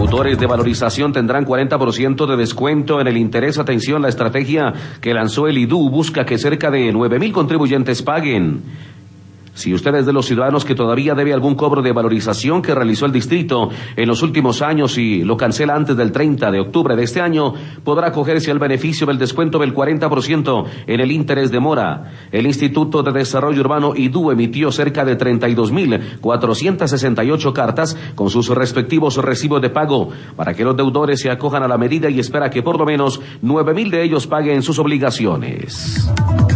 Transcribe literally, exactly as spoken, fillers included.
deudores de valorización tendrán cuarenta por ciento de descuento en el interés. Atención, la estrategia que lanzó el I D U busca que cerca de nueve mil contribuyentes paguen. Si usted es de los ciudadanos que todavía debe algún cobro de valorización que realizó el distrito en los últimos años y lo cancela antes del treinta de octubre de este año, podrá acogerse al beneficio del descuento del cuarenta por ciento en el interés de mora. El Instituto de Desarrollo Urbano I D U emitió cerca de treinta y dos mil cuatrocientas sesenta y ocho cartas con sus respectivos recibos de pago para que los deudores se acojan a la medida y espera que por lo menos nueve mil de ellos paguen sus obligaciones.